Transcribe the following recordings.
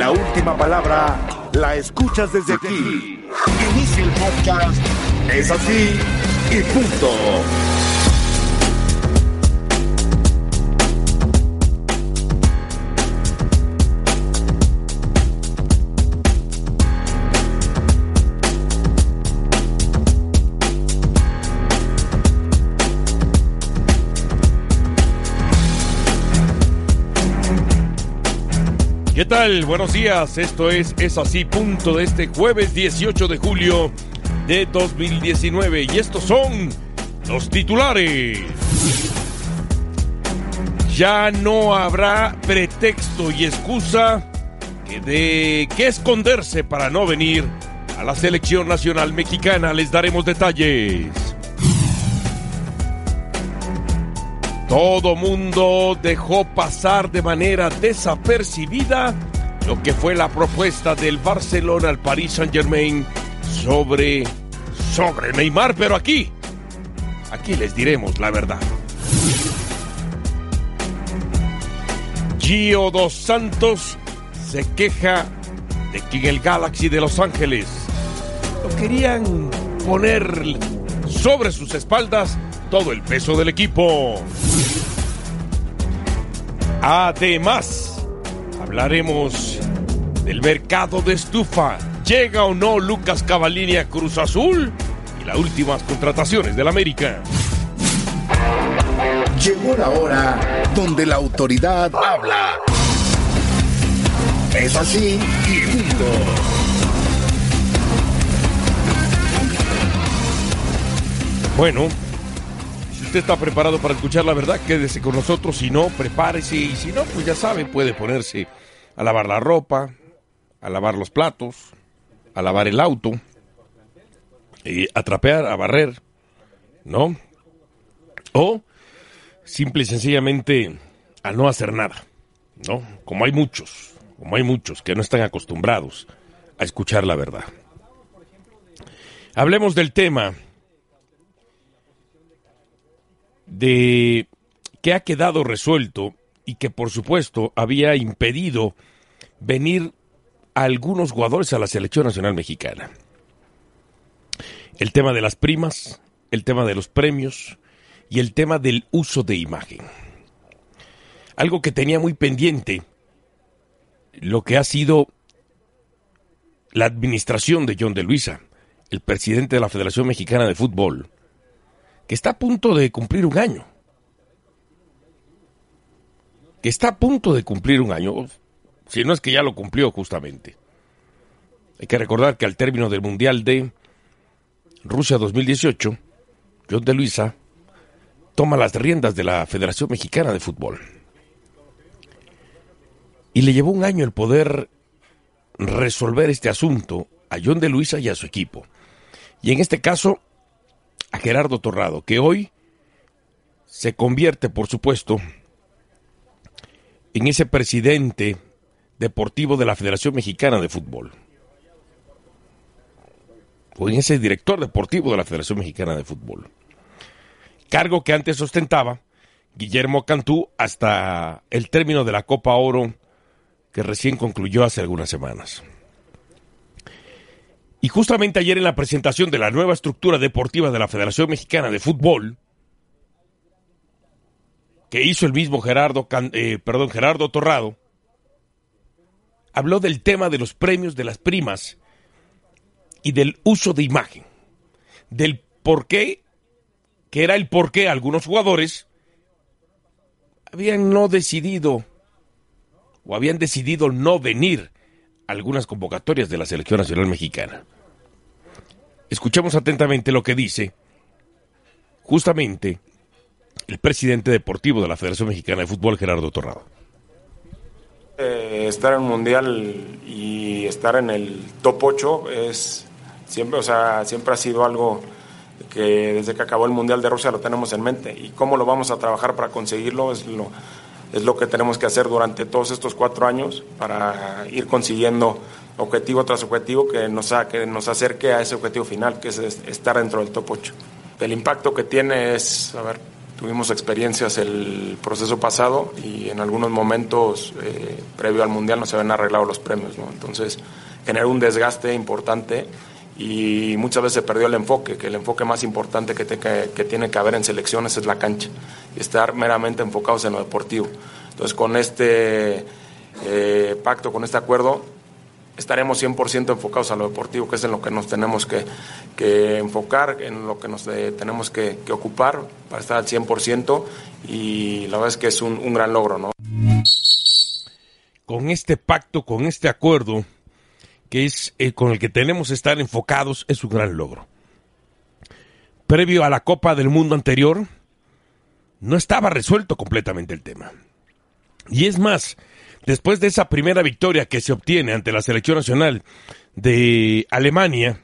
La última palabra la escuchas desde aquí. Inicia el podcast. Es así y punto. ¿Qué tal? Buenos días, esto es Así Punto de este jueves 18 de julio de 2019 y estos son los titulares. Ya no habrá pretexto y excusa de qué esconderse para no venir a la selección nacional mexicana. Les daremos detalles. Todo mundo dejó pasar de manera desapercibida lo que fue la propuesta del Barcelona al Paris Saint-Germain sobre Neymar, pero aquí les diremos la verdad. Gio dos Santos se queja de que en el Galaxy de Los Ángeles lo querían poner sobre sus espaldas todo el peso del equipo. Además, hablaremos del mercado de estufa. ¿Llega o no Lucas Cavallini a Cruz Azul? Y las últimas contrataciones del América. Llegó la hora donde la autoridad habla. Es así y punto. Bueno, si usted está preparado para escuchar la verdad, quédese con nosotros. Si no, prepárese. Y si no, pues ya sabe, puede ponerse a lavar la ropa, a lavar los platos, a lavar el auto, a trapear, a barrer, ¿no? O simple y sencillamente a no hacer nada, ¿no? Como hay muchos que no están acostumbrados a escuchar la verdad. Hablemos del tema de que ha quedado resuelto y que por supuesto había impedido venir a algunos jugadores a la selección nacional mexicana. El tema de las primas, el tema de los premios y el tema del uso de imagen. Algo que tenía muy pendiente lo que ha sido la administración de John de Luisa, el presidente de la Federación Mexicana de Fútbol, que está a punto de cumplir un año. Si no es que ya lo cumplió justamente. Hay que recordar que al término del Mundial de Rusia 2018, John de Luisa toma las riendas de la Federación Mexicana de Fútbol. Y le llevó un año el poder resolver este asunto a John de Luisa y a su equipo. Y en este caso, a Gerardo Torrado, que hoy se convierte, por supuesto, en ese presidente deportivo de la Federación Mexicana de Fútbol. O en ese director deportivo de la Federación Mexicana de Fútbol. Cargo que antes ostentaba Guillermo Cantú hasta el término de la Copa Oro que recién concluyó hace algunas semanas. Y justamente ayer en la presentación de la nueva estructura deportiva de la Federación Mexicana de Fútbol, que hizo el mismo Gerardo Torrado, habló del tema de los premios, de las primas y del uso de imagen, del por qué, que era el por qué algunos jugadores habían decidido no venir a algunas convocatorias de la Selección Nacional Mexicana. Escuchemos atentamente lo que dice justamente el presidente deportivo de la Federación Mexicana de Fútbol, Gerardo Torrado. Estar en un mundial y estar en el top 8 siempre ha sido algo que desde que acabó el Mundial de Rusia lo tenemos en mente, y cómo lo vamos a trabajar para conseguirlo es lo que tenemos que hacer durante todos estos 4 años para ir consiguiendo objetivo tras objetivo que nos acerque a ese objetivo final, que es estar dentro del top 8. El impacto que tiene es, tuvimos experiencias el proceso pasado y en algunos momentos previo al Mundial no se habían arreglado los premios, ¿no? Entonces generó un desgaste importante y muchas veces se perdió el enfoque, que el enfoque más importante que tiene que haber en selecciones es la cancha y estar meramente enfocados en lo deportivo. Entonces con este pacto, con este acuerdo, estaremos 100% enfocados a lo deportivo, que es en lo que nos tenemos que enfocar, en lo que nos tenemos que ocupar para estar al 100%, y la verdad es que es un gran logro, ¿no? Con este pacto, con este acuerdo, que es con el que tenemos que estar enfocados, es un gran logro. Previo a la Copa del Mundo anterior, no estaba resuelto completamente el tema. Y es más, después de esa primera victoria que se obtiene ante la selección nacional de Alemania,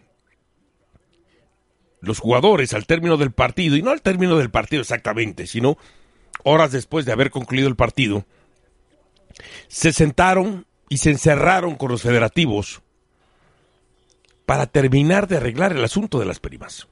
los jugadores al término del partido, y no al término del partido exactamente, sino horas después de haber concluido el partido, se sentaron y se encerraron con los federativos para terminar de arreglar el asunto de las primas.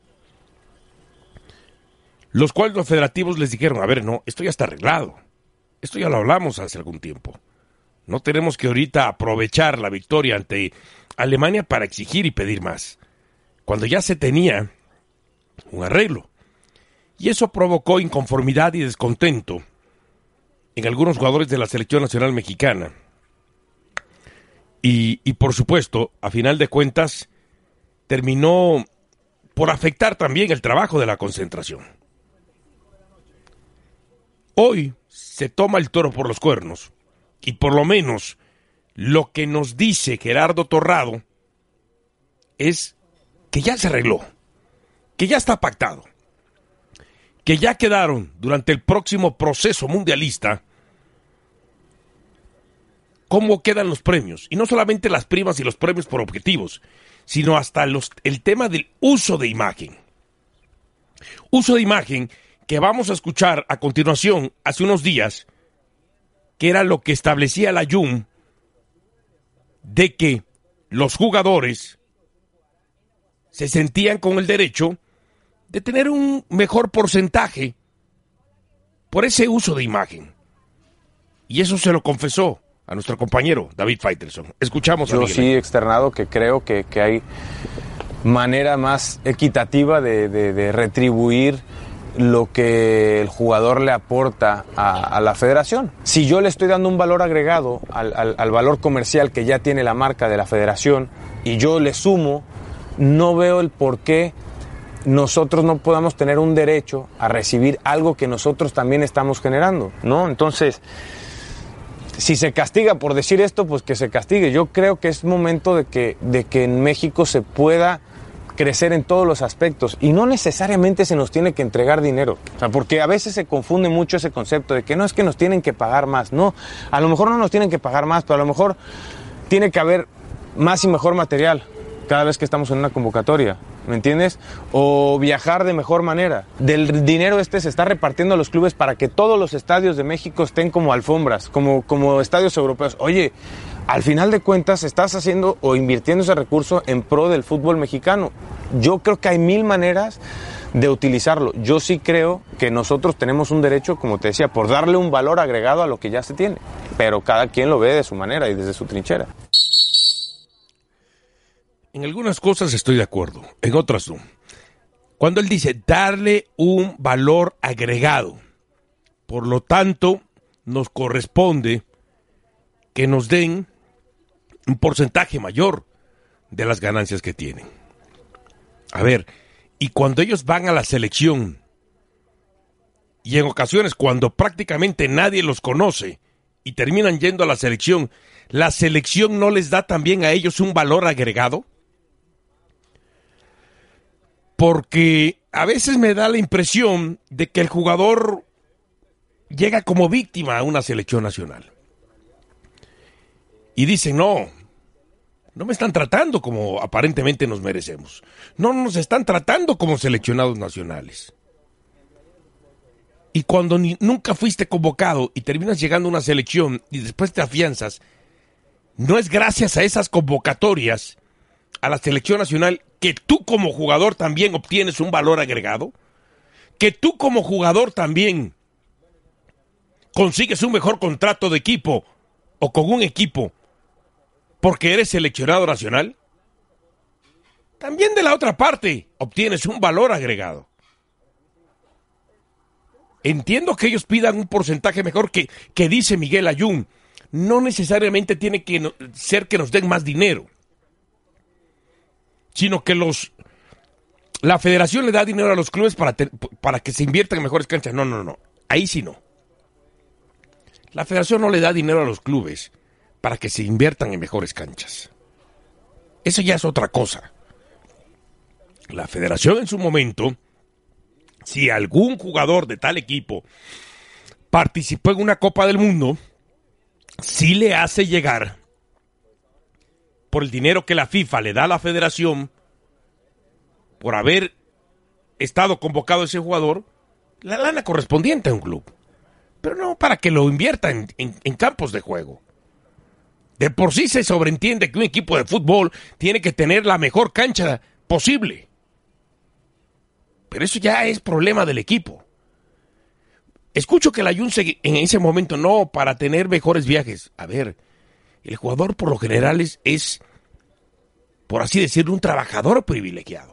Los cuales los federativos les dijeron, a ver, no, esto ya está arreglado, esto ya lo hablamos hace algún tiempo. No tenemos que ahorita aprovechar la victoria ante Alemania para exigir y pedir más, cuando ya se tenía un arreglo. Y eso provocó inconformidad y descontento en algunos jugadores de la selección nacional mexicana. Y por supuesto, a final de cuentas, terminó por afectar también el trabajo de la concentración. Hoy se toma el toro por los cuernos. Y por lo menos lo que nos dice Gerardo Torrado es que ya se arregló, que ya está pactado, que ya quedaron durante el próximo proceso mundialista cómo quedan los premios. Y no solamente las primas y los premios por objetivos, sino hasta el tema del uso de imagen. Uso de imagen que vamos a escuchar a continuación hace unos días, que era lo que establecía la JUM, de que los jugadores se sentían con el derecho de tener un mejor porcentaje por ese uso de imagen. Y eso se lo confesó a nuestro compañero David Faitelson. Escuchamos a Miguel. Yo sí he externado que creo que hay manera más equitativa de retribuir lo que el jugador le aporta a la federación. Si yo le estoy dando un valor agregado al valor comercial que ya tiene la marca de la federación y yo le sumo, no veo el por qué nosotros no podamos tener un derecho a recibir algo que nosotros también estamos generando, ¿no? Entonces, si se castiga por decir esto, pues que se castigue. Yo creo que es momento de que en México se pueda crecer en todos los aspectos y no necesariamente se nos tiene que entregar dinero, o sea, porque a veces se confunde mucho ese concepto de que no es que nos tienen que pagar más, no, a lo mejor no nos tienen que pagar más, pero a lo mejor tiene que haber más y mejor material cada vez que estamos en una convocatoria, ¿me entiendes? O viajar de mejor manera. Del dinero se está repartiendo a los clubes para que todos los estadios de México estén como alfombras, como estadios europeos. Oye, al final de cuentas estás haciendo o invirtiendo ese recurso en pro del fútbol mexicano. Yo creo que hay 1000 maneras de utilizarlo. Yo sí creo que nosotros tenemos un derecho, como te decía, por darle un valor agregado a lo que ya se tiene. Pero cada quien lo ve de su manera y desde su trinchera. En algunas cosas estoy de acuerdo, en otras no. Cuando él dice darle un valor agregado, por lo tanto, nos corresponde que nos den un porcentaje mayor de las ganancias que tienen. A ver, y cuando ellos van a la selección, y en ocasiones cuando prácticamente nadie los conoce, y terminan yendo a la selección no les da también a ellos un valor agregado. Porque a veces me da la impresión de que el jugador llega como víctima a una selección nacional. Y dice, no me están tratando como aparentemente nos merecemos. No nos están tratando como seleccionados nacionales. Y cuando nunca fuiste convocado y terminas llegando a una selección y después te afianzas, no es gracias a esas convocatorias a la selección nacional que tú como jugador también obtienes un valor agregado, que tú como jugador también consigues un mejor contrato de equipo o con un equipo porque eres seleccionado nacional, también de la otra parte obtienes un valor agregado. Entiendo que ellos pidan un porcentaje mejor que dice Miguel Ayun. No necesariamente tiene que ser que nos den más dinero, sino que la federación le da dinero a los clubes para que se inviertan en mejores canchas. No. Ahí sí no. La federación no le da dinero a los clubes para que se inviertan en mejores canchas. Eso ya es otra cosa. La federación en su momento, si algún jugador de tal equipo participó en una Copa del Mundo, sí le hace llegar, por el dinero que la FIFA le da a la federación, por haber estado convocado ese jugador, la lana correspondiente a un club. Pero no para que lo invierta en campos de juego. De por sí se sobreentiende que un equipo de fútbol tiene que tener la mejor cancha posible. Pero eso ya es problema del equipo. Escucho que la Ayun en ese momento no, para tener mejores viajes. A ver, el jugador por lo general es, por así decirlo, un trabajador privilegiado.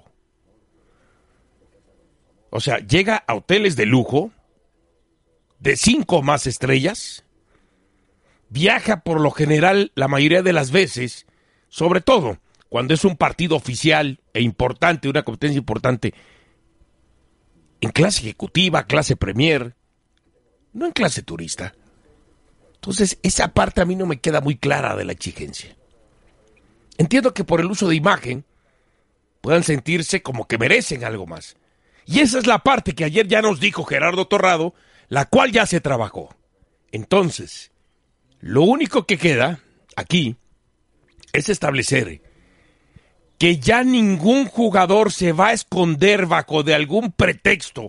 O sea, llega a hoteles de lujo, de 5 o más estrellas, viaja por lo general la mayoría de las veces, sobre todo cuando es un partido oficial e importante, una competencia importante, en clase ejecutiva, clase premier, no en clase turista. Entonces, esa parte a mí no me queda muy clara de la exigencia. Entiendo que por el uso de imagen puedan sentirse como que merecen algo más. Y esa es la parte que ayer ya nos dijo Gerardo Torrado, la cual ya se trabajó. Entonces, lo único que queda aquí es establecer que ya ningún jugador se va a esconder bajo de algún pretexto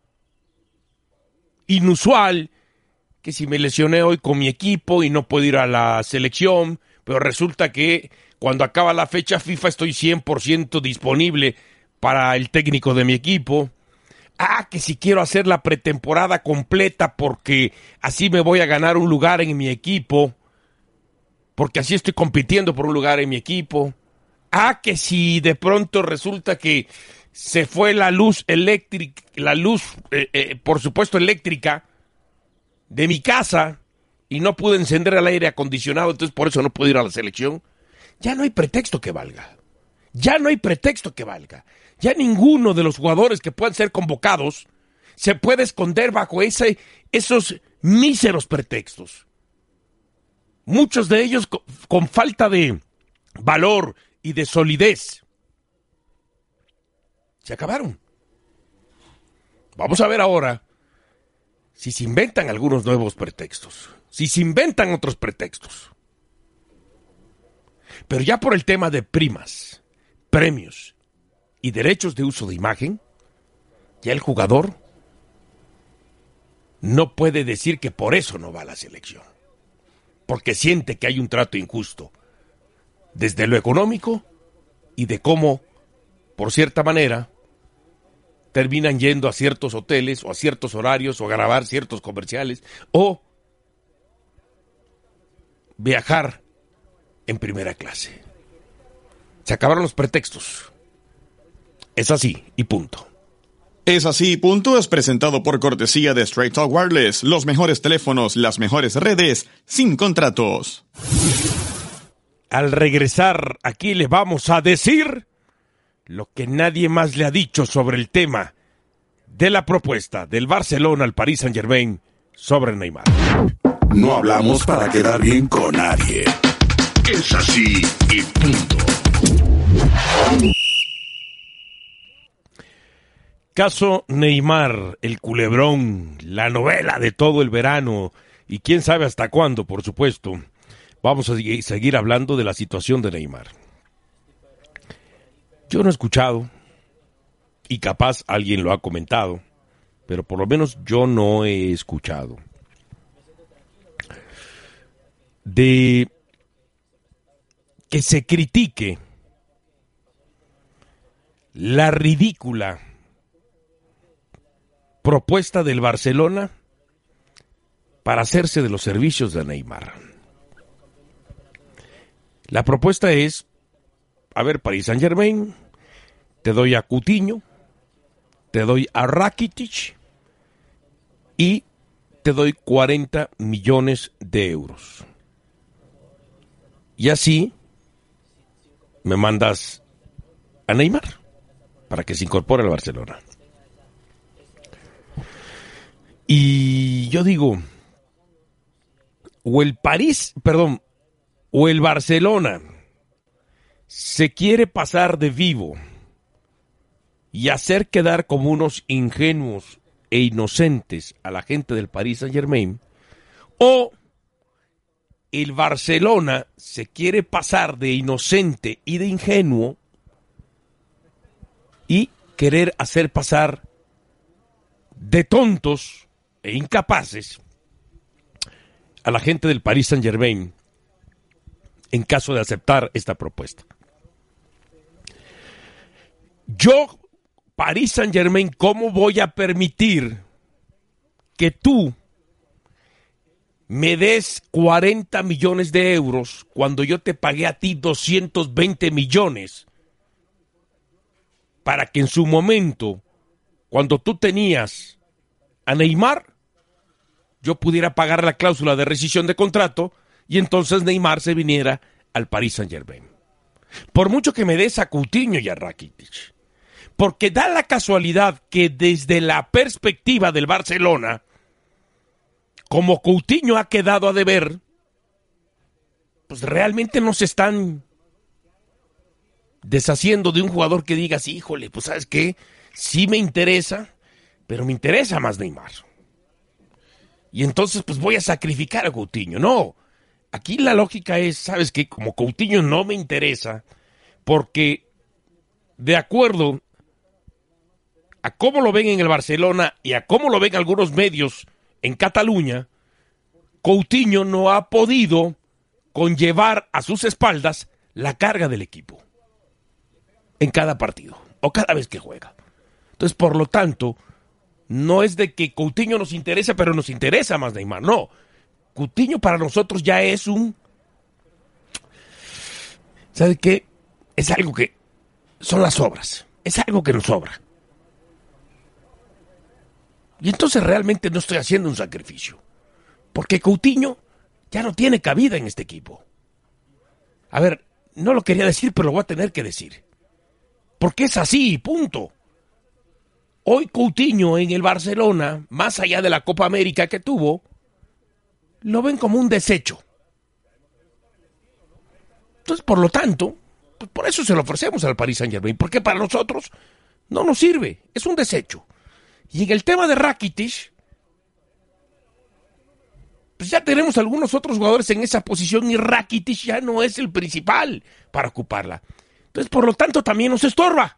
inusual, que si me lesioné hoy con mi equipo y no puedo ir a la selección, pero resulta que cuando acaba la fecha FIFA estoy 100% disponible para el técnico de mi equipo. Que si quiero hacer la pretemporada completa porque así me voy a ganar un lugar en mi equipo, porque así estoy compitiendo por un lugar en mi equipo. Que si de pronto resulta que se fue la luz eléctrica, por supuesto eléctrica, de mi casa y no pude encender el aire acondicionado, entonces por eso no puedo ir a la selección. Ya no hay pretexto que valga. Ya no hay pretexto que valga. Ya ninguno de los jugadores que puedan ser convocados se puede esconder bajo esos míseros pretextos. Muchos de ellos con falta de valor y de solidez. Se acabaron. Vamos a ver ahora si se inventan algunos nuevos pretextos, si se inventan otros pretextos. Pero ya por el tema de primas, premios y derechos de uso de imagen, ya el jugador no puede decir que por eso no va a la selección, porque siente que hay un trato injusto, desde lo económico y de cómo, por cierta manera, terminan yendo a ciertos hoteles o a ciertos horarios o a grabar ciertos comerciales o viajar en primera clase. Se acabaron los pretextos. Es así y punto. Es así y punto es presentado por cortesía de Straight Talk Wireless, los mejores teléfonos, las mejores redes, sin contratos. Al regresar, aquí le vamos a decir lo que nadie más le ha dicho sobre el tema de la propuesta del Barcelona al Paris Saint-Germain sobre Neymar. No hablamos para quedar bien con nadie. Es así y punto. Caso Neymar, el culebrón, la novela de todo el verano y quién sabe hasta cuándo, por supuesto. Vamos a seguir hablando de la situación de Neymar. Yo no he escuchado, y capaz alguien lo ha comentado, pero por lo menos yo no he escuchado de que se critique la ridícula propuesta del Barcelona para hacerse de los servicios de Neymar. La propuesta es, a ver, Paris Saint-Germain, te doy a Coutinho, te doy a Rakitic y te doy 40 millones de euros. Y así me mandas a Neymar para que se incorpore al Barcelona. Y yo digo, o el Barcelona se quiere pasar de vivo y hacer quedar como unos ingenuos e inocentes a la gente del Paris Saint-Germain, o el Barcelona se quiere pasar de inocente y de ingenuo y querer hacer pasar de tontos e incapaces a la gente del Paris Saint-Germain en caso de aceptar esta propuesta. Yo, Paris Saint-Germain, ¿cómo voy a permitir que tú me des 40 millones de euros cuando yo te pagué a ti 220 millones para que en su momento, cuando tú tenías a Neymar, yo pudiera pagar la cláusula de rescisión de contrato y entonces Neymar se viniera al Paris Saint-Germain? Por mucho que me des a Coutinho y a Rakitic, porque da la casualidad que desde la perspectiva del Barcelona, como Coutinho ha quedado a deber, pues realmente no se están deshaciendo de un jugador que digas, híjole, pues ¿sabes qué? Sí me interesa, pero me interesa más Neymar. Y entonces pues voy a sacrificar a Coutinho. No, aquí la lógica es, ¿sabes qué? Como Coutinho no me interesa, porque de acuerdo a cómo lo ven en el Barcelona y a cómo lo ven algunos medios en Cataluña, Coutinho no ha podido conllevar a sus espaldas la carga del equipo en cada partido o cada vez que juega. Entonces, por lo tanto, no es de que Coutinho nos interesa, pero nos interesa más Neymar. No, Coutinho para nosotros ya es un... ¿Sabe qué? Es algo que... son las sobras. Es algo que nos sobra. Y entonces realmente no estoy haciendo un sacrificio. Porque Coutinho ya no tiene cabida en este equipo. A ver, no lo quería decir, pero lo voy a tener que decir. Porque es así, punto. Hoy Coutinho en el Barcelona, más allá de la Copa América que tuvo, lo ven como un desecho. Entonces, por lo tanto, pues por eso se lo ofrecemos al Paris Saint-Germain, porque para nosotros no nos sirve, es un desecho. Y en el tema de Rakitic, pues ya tenemos algunos otros jugadores en esa posición y Rakitic ya no es el principal para ocuparla. Entonces, por lo tanto, también nos estorba.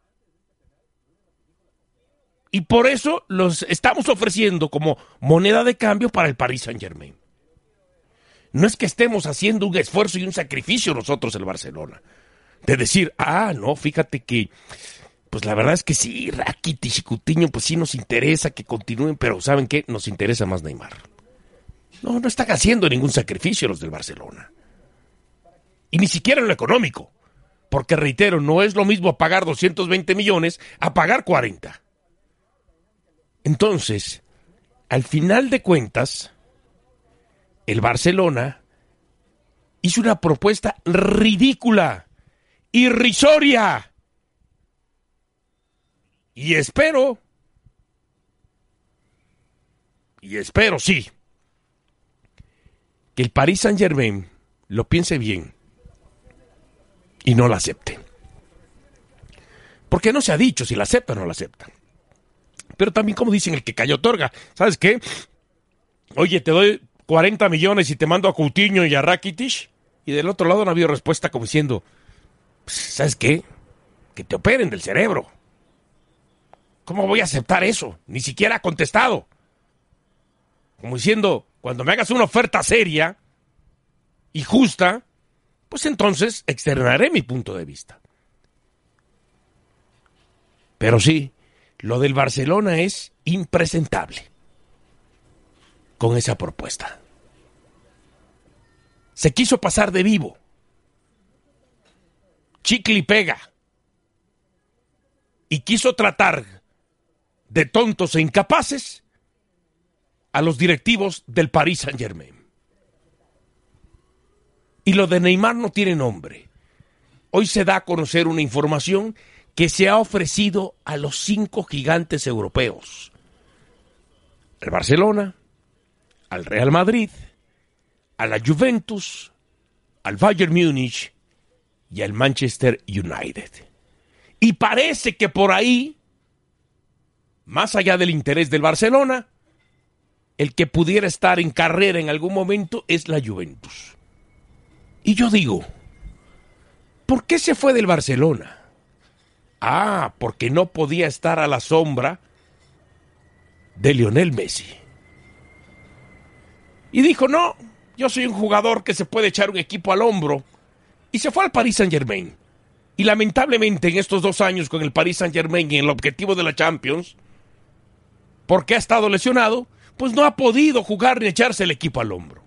Y por eso los estamos ofreciendo como moneda de cambio para el Paris Saint-Germain. No es que estemos haciendo un esfuerzo y un sacrificio nosotros el Barcelona. De decir, no, fíjate que, pues la verdad es que sí, Rakitic y Coutinho, pues sí nos interesa que continúen, pero ¿saben qué? Nos interesa más Neymar. No están haciendo ningún sacrificio los del Barcelona. Y ni siquiera en lo económico. Porque, reitero, no es lo mismo pagar 220 millones a pagar 40. Entonces, al final de cuentas, el Barcelona hizo una propuesta ridícula, irrisoria. Y espero, sí, que el Paris Saint-Germain lo piense bien y no la acepte. Porque no se ha dicho si la acepta o no la acepta. Pero también, como dicen, el que cayó otorga. ¿Sabes qué? Oye, te doy 40 millones y te mando a Coutinho y a Rakitic. Y del otro lado no ha habido respuesta, como diciendo, ¿sabes qué? Que te operen del cerebro. ¿Cómo voy a aceptar eso? Ni siquiera ha contestado. Como diciendo, cuando me hagas una oferta seria y justa, pues entonces externaré mi punto de vista. Pero sí, Lo del Barcelona es impresentable con esa propuesta. Se quiso pasar de vivo. Chicle y pega. Y quiso tratar de tontos e incapaces a los directivos del Paris Saint-Germain. Y lo de Neymar no tiene nombre. Hoy se da a conocer una información que se ha ofrecido a los 5 gigantes europeos. Al Barcelona, al Real Madrid, a la Juventus, al Bayern Múnich y al Manchester United. Y parece que por ahí, más allá del interés del Barcelona, el que pudiera estar en carrera en algún momento es la Juventus. Y yo digo, ¿por qué se fue del Barcelona? Ah, porque no podía estar a la sombra de Lionel Messi. Y dijo, no, yo soy un jugador que se puede echar un equipo al hombro. Y se fue al Paris Saint-Germain. Y lamentablemente en estos 2 años con el Paris Saint-Germain y en el objetivo de la Champions, porque ha estado lesionado, pues no ha podido jugar ni echarse el equipo al hombro.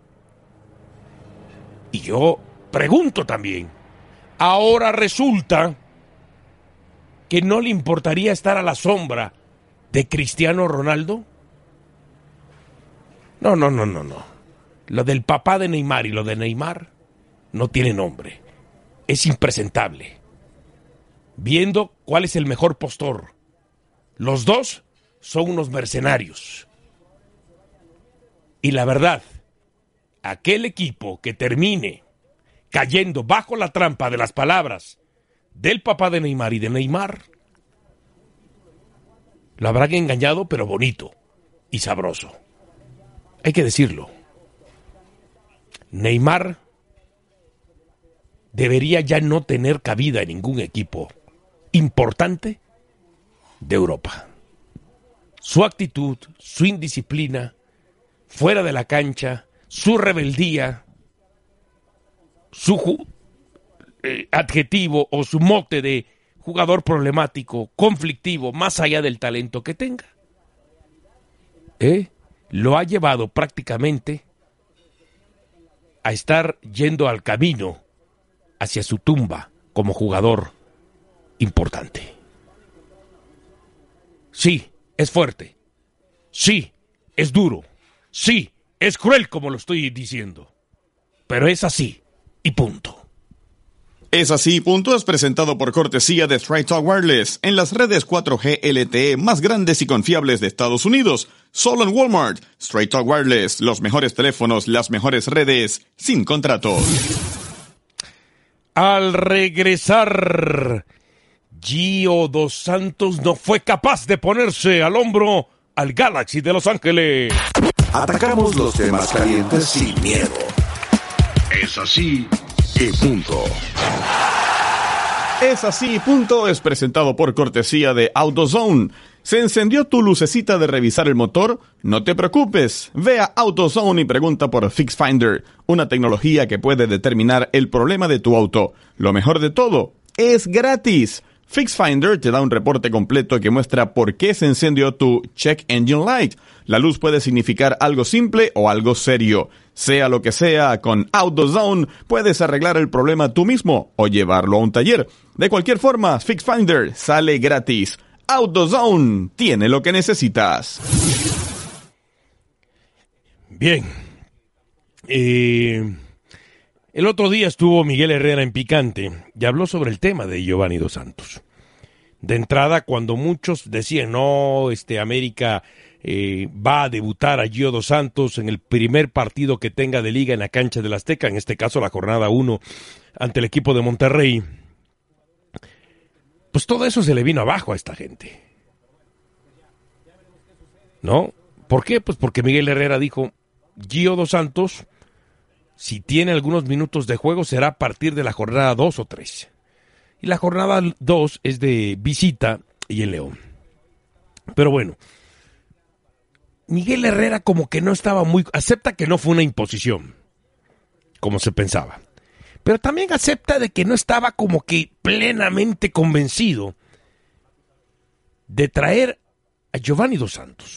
Y yo pregunto también, ahora resulta que no le importaría estar a la sombra de Cristiano Ronaldo. No. Lo del papá de Neymar y lo de Neymar no tiene nombre. Es impresentable. Viendo cuál es el mejor postor. Los dos son unos mercenarios. Y la verdad, aquel equipo que termine cayendo bajo la trampa de las palabras del papá de Neymar y de Neymar, lo habrán engañado, pero bonito y sabroso. Hay que decirlo. Neymar debería ya no tener cabida en ningún equipo importante de Europa. Su actitud, su indisciplina, fuera de la cancha, su rebeldía, su adjetivo o su mote de jugador problemático, conflictivo, más allá del talento que tenga, lo ha llevado prácticamente a estar yendo al camino hacia su tumba como jugador importante. Sí, es fuerte. Sí, es duro. Sí, es cruel como lo estoy diciendo. Pero es así y punto. Es así, punto, es presentado por cortesía de Straight Talk Wireless en las redes 4G LTE más grandes y confiables de Estados Unidos. Solo en Walmart. Straight Talk Wireless, los mejores teléfonos, las mejores redes, sin contratos. Al regresar, Gio Dos Santos no fue capaz de ponerse al hombro al Galaxy de Los Ángeles. Atacamos los temas calientes sin miedo. Es así y punto. Es así, punto, es presentado por cortesía de AutoZone. ¿Se encendió tu lucecita de revisar el motor? No te preocupes, ve a AutoZone y pregunta por Fix Finder, una tecnología que puede determinar el problema de tu auto. Lo mejor de todo, es gratis. Fix Finder te da un reporte completo que muestra por qué se encendió tu Check Engine Light. La luz puede significar algo simple o algo serio. Sea lo que sea, con AutoZone puedes arreglar el problema tú mismo o llevarlo a un taller. De cualquier forma, Fix Finder sale gratis. AutoZone tiene lo que necesitas. Bien. El otro día estuvo Miguel Herrera en Picante y habló sobre el tema de Giovanni Dos Santos. De entrada, cuando muchos decían, no, América va a debutar a Gio Dos Santos en el primer partido que tenga de liga en la cancha del Azteca, en este caso la jornada 1 ante el equipo de Monterrey, pues todo eso se le vino abajo a esta gente. ¿No? ¿Por qué? Pues porque Miguel Herrera dijo, Gio Dos Santos, si tiene algunos minutos de juego, será a partir de la jornada 2 o 3. Y la jornada 2 es de visita y en León. Pero bueno, Miguel Herrera como que no estaba muy... Acepta que no fue una imposición, como se pensaba. Pero también acepta de que no estaba como que plenamente convencido de traer a Giovanni Dos Santos.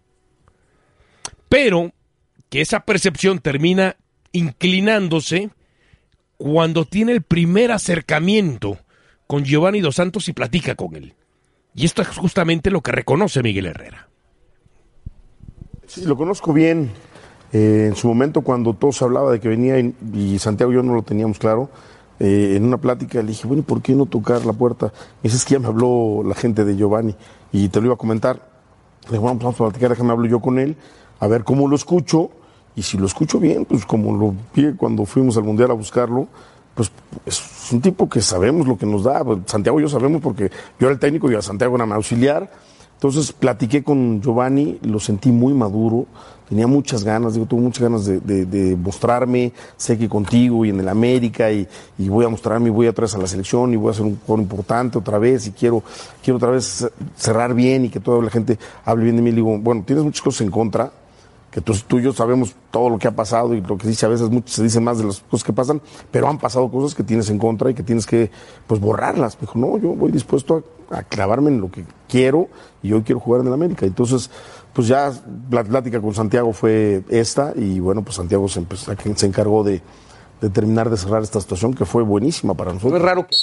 Pero que esa percepción termina inclinándose cuando tiene el primer acercamiento con Giovanni Dos Santos y platica con él. Y esto es justamente lo que reconoce Miguel Herrera. Sí, lo conozco bien. En su momento, cuando todo se hablaba de que venía y Santiago y yo no lo teníamos claro, en una plática le dije, bueno, ¿y por qué no tocar la puerta? Y dice, es que ya me habló la gente de Giovanni y te lo iba a comentar. Le dije, bueno, vamos a platicar, déjame hablo yo con él, a ver cómo lo escucho, y si lo escucho bien, pues como lo vi cuando fuimos al Mundial a buscarlo, pues es un tipo que sabemos lo que nos da. Santiago y yo sabemos porque yo era el técnico y a Santiago era mi auxiliar. Entonces platiqué con Giovanni, lo sentí muy maduro, tenía muchas ganas, tuve muchas ganas de mostrarme, sé que contigo y en el América y voy a mostrarme y voy otra vez a la selección y voy a ser un jugador importante otra vez y quiero otra vez cerrar bien y que toda la gente hable bien de mí. Le digo, bueno, tienes muchas cosas en contra, que tú y yo sabemos todo lo que ha pasado y lo que dice a veces mucho se dice más de las cosas que pasan, pero han pasado cosas que tienes en contra y que tienes que pues borrarlas. Me dijo, no, yo voy dispuesto a clavarme en lo que quiero y hoy quiero jugar en el América. Entonces, pues ya la plática con Santiago fue esta y bueno, pues Santiago se encargó de terminar de cerrar esta situación que fue buenísima para nosotros. Es raro que...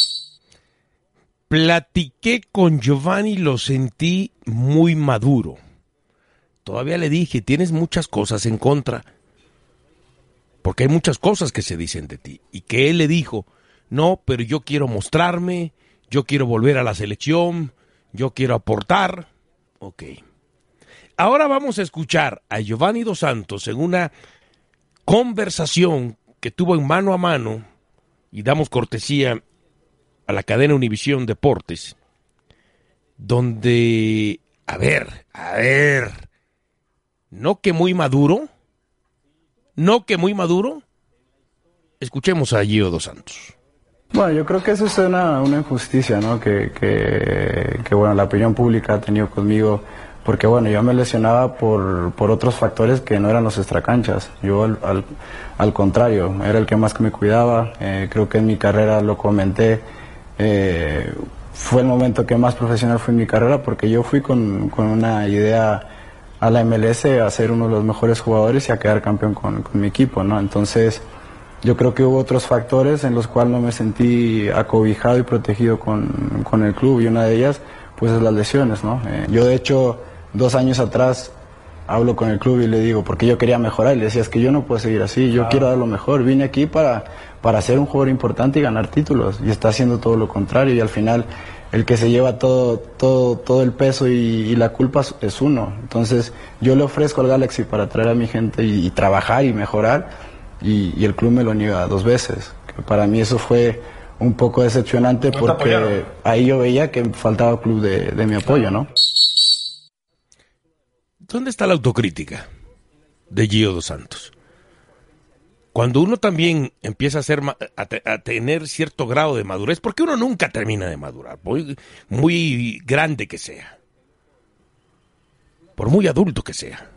Platiqué con Giovanni, lo sentí muy maduro. Todavía le dije, tienes muchas cosas en contra, porque hay muchas cosas que se dicen de ti. Y que él le dijo, no, pero yo quiero mostrarme, yo quiero volver a la selección, yo quiero aportar. Ok. Ahora vamos a escuchar a Giovanni Dos Santos en una conversación que tuvo en mano a mano, y damos cortesía a la cadena Univisión Deportes, donde, a ver, no que muy maduro, escuchemos a Gio Dos Santos. Bueno, yo creo que eso es una injusticia, ¿no? Que bueno, la opinión pública ha tenido conmigo, porque bueno, yo me lesionaba por otros factores que no eran los extracanchas. Yo al contrario, era el que más que me cuidaba. Creo que en mi carrera, lo comenté, fue el momento que más profesional fue en mi carrera, porque yo fui con una idea a la MLS a ser uno de los mejores jugadores y a quedar campeón con mi equipo, ¿no? Entonces, yo creo que hubo otros factores en los cuales no me sentí acobijado y protegido con el club, y una de ellas, pues, es las lesiones, ¿no? Yo, de hecho, 2 años atrás hablo con el club y le digo, porque yo quería mejorar, y le decía, es que yo no puedo seguir así, yo quiero dar lo mejor, vine aquí para ser un jugador importante y ganar títulos, y está haciendo todo lo contrario, y al final el que se lleva todo el peso y la culpa es uno. Entonces yo le ofrezco al Galaxy para traer a mi gente y trabajar y mejorar, y el club me lo niega 2 veces. Que para mí eso fue un poco decepcionante, porque ahí yo veía que faltaba club de mi apoyo, ¿no? ¿Dónde está la autocrítica de Gio Dos Santos? Cuando uno también empieza a tener cierto grado de madurez, porque uno nunca termina de madurar, muy grande que sea, por muy adulto que sea.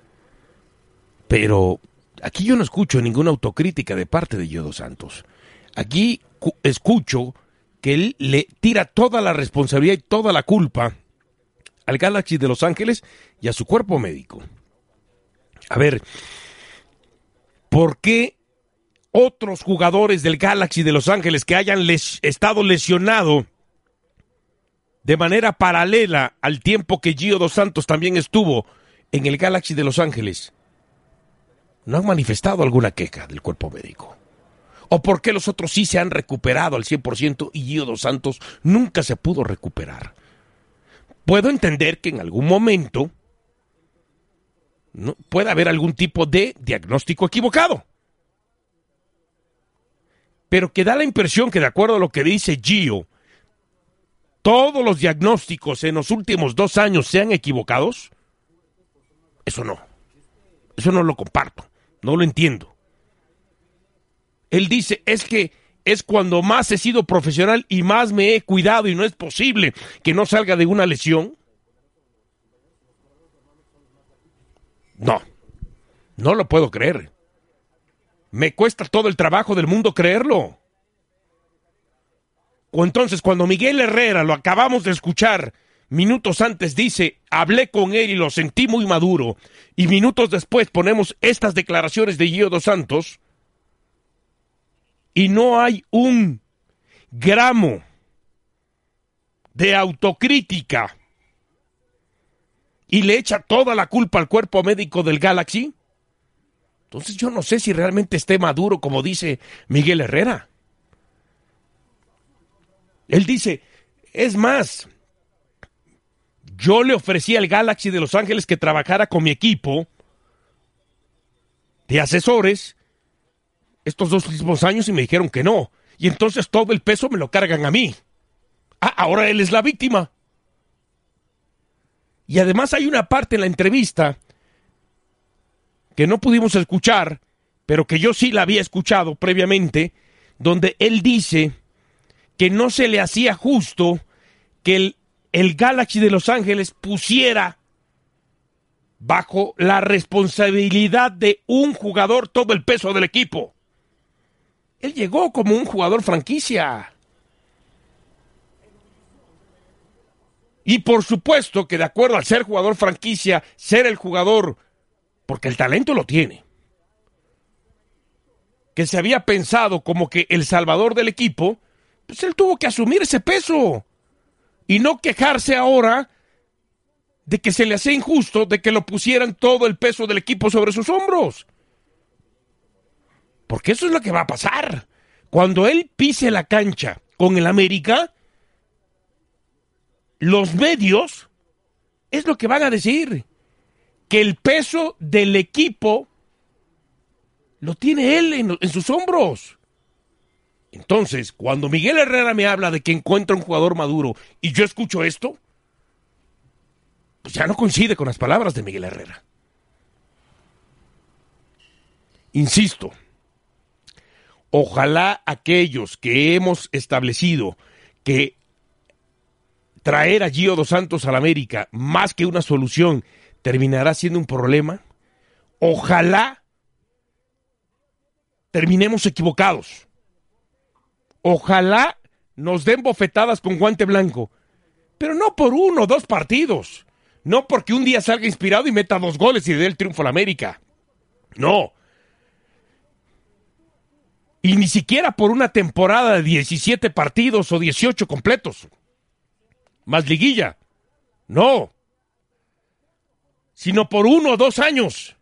Pero aquí yo no escucho ninguna autocrítica de parte de Gio Dos Santos. Aquí escucho que él le tira toda la responsabilidad y toda la culpa al Galaxy de Los Ángeles y a su cuerpo médico. A ver, ¿por qué otros jugadores del Galaxy de Los Ángeles que hayan estado lesionados de manera paralela al tiempo que Gio Dos Santos también estuvo en el Galaxy de Los Ángeles no han manifestado alguna queja del cuerpo médico? ¿O por qué los otros sí se han recuperado al 100% y Gio Dos Santos nunca se pudo recuperar? Puedo entender que en algún momento pueda haber algún tipo de diagnóstico equivocado, pero que da la impresión que, de acuerdo a lo que dice Gio, todos los diagnósticos en los últimos 2 años sean equivocados. Eso no lo comparto, no lo entiendo. Él dice, es que es cuando más he sido profesional y más me he cuidado, y no es posible que no salga de una lesión. No lo puedo creer. Me cuesta todo el trabajo del mundo creerlo. O entonces, cuando Miguel Herrera, lo acabamos de escuchar, minutos antes dice, hablé con él y lo sentí muy maduro, y minutos después ponemos estas declaraciones de Gio dos Santos, y no hay un gramo de autocrítica, y le echa toda la culpa al cuerpo médico del Galaxy, entonces yo no sé si realmente esté maduro, como dice Miguel Herrera. Él dice, es más, yo le ofrecí al Galaxy de Los Ángeles que trabajara con mi equipo de asesores estos 2 últimos años y me dijeron que no. Y entonces todo el peso me lo cargan a mí. Ahora él es la víctima. Y además hay una parte en la entrevista que no pudimos escuchar, pero que yo sí la había escuchado previamente, donde él dice que no se le hacía justo que el Galaxy de Los Ángeles pusiera bajo la responsabilidad de un jugador todo el peso del equipo. Él llegó como un jugador franquicia. Y por supuesto que de acuerdo al ser jugador franquicia, ser el jugador, porque el talento lo tiene, que se había pensado como que el salvador del equipo, pues él tuvo que asumir ese peso y no quejarse ahora de que se le hacía injusto de que lo pusieran todo el peso del equipo sobre sus hombros. Porque eso es lo que va a pasar. Cuando él pise la cancha con el América, los medios es lo que van a decir, que el peso del equipo lo tiene él en sus hombros. Entonces, cuando Miguel Herrera me habla de que encuentra un jugador maduro y yo escucho esto, pues ya no coincide con las palabras de Miguel Herrera. Insisto, ojalá aquellos que hemos establecido que traer a Gio dos Santos al América, más que una solución, terminará siendo un problema, ojalá terminemos equivocados. Ojalá nos den bofetadas con guante blanco, pero no por 1 o 2 partidos, no porque un día salga inspirado y meta 2 goles y le dé el triunfo a la América, no. Y ni siquiera por una temporada de 17 partidos o 18 completos, más liguilla, no, sino por 1 o 2 años.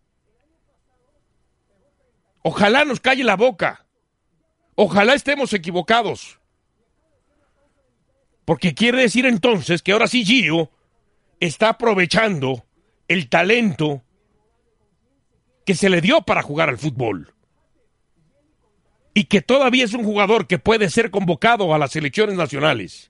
Ojalá nos calle la boca. Ojalá estemos equivocados. Porque quiere decir entonces que ahora sí Gio está aprovechando el talento que se le dio para jugar al fútbol. Y que todavía es un jugador que puede ser convocado a las selecciones nacionales.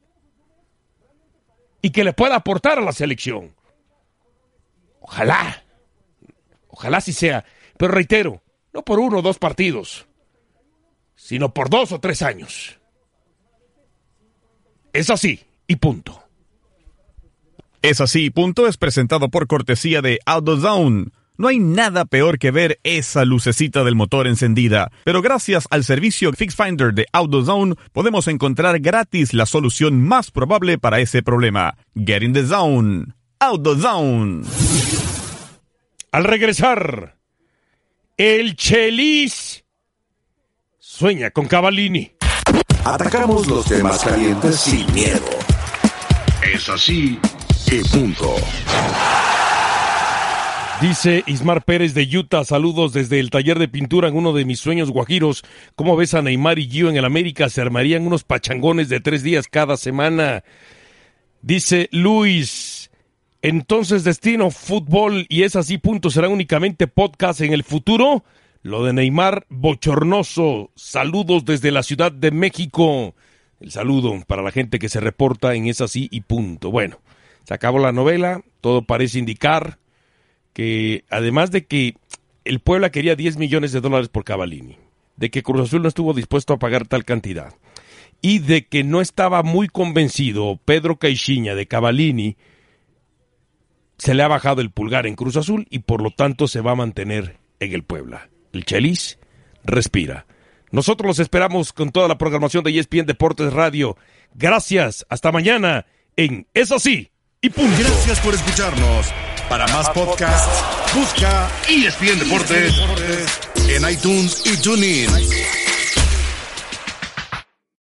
Y que le pueda aportar a la selección. Ojalá. Ojalá sí sea. Pero reitero, no por 1 o 2 partidos, sino por 2 o 3 años. Es así, y punto. Es así, y punto es presentado por cortesía de AutoZone. No hay nada peor que ver esa lucecita del motor encendida, pero gracias al servicio Fix Finder de AutoZone podemos encontrar gratis la solución más probable para ese problema. Get in the zone. AutoZone. Al regresar, el Chelis sueña con Cavallini. Atacamos los temas calientes sin miedo. Es así y punto. Dice Ismar Pérez de Utah, saludos desde el taller de pintura en uno de mis sueños guajiros. ¿Cómo ves a Neymar y Gio en el América? Se armarían unos pachangones de 3 días cada semana. Dice Luis, entonces destino fútbol y es así punto, ¿será únicamente podcast en el futuro? Lo de Neymar, bochornoso. Saludos desde la Ciudad de México. El saludo para la gente que se reporta en Es Así y Punto. Bueno, se acabó la novela. Todo parece indicar que, además de que el Puebla quería $10 millones por Cavallini, de que Cruz Azul no estuvo dispuesto a pagar tal cantidad, y de que no estaba muy convencido Pedro Caixinha de Cavallini, se le ha bajado el pulgar en Cruz Azul y por lo tanto se va a mantener en el Puebla. El Chelis respira. Nosotros los esperamos con toda la programación de ESPN Deportes Radio. Gracias, hasta mañana en Es Así y Punto. Gracias por escucharnos. Para más podcasts, busca ESPN Deportes en iTunes y TuneIn.